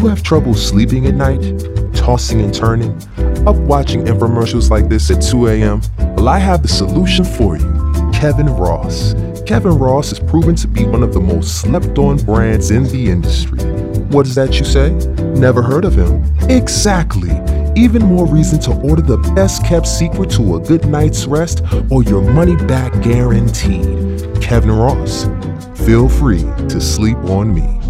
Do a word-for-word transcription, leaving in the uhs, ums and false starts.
you have trouble sleeping at night, tossing and turning, up watching infomercials like this at two a.m.? Well, I have the solution for you. Kevin Ross. Kevin Ross is proven to be one of the most slept-on brands in the industry. What is that you say? Never heard of him? Exactly. Even more reason to order the best-kept secret to a good night's rest or your money-back guaranteed. Kevin Ross. Feel free to sleep on me.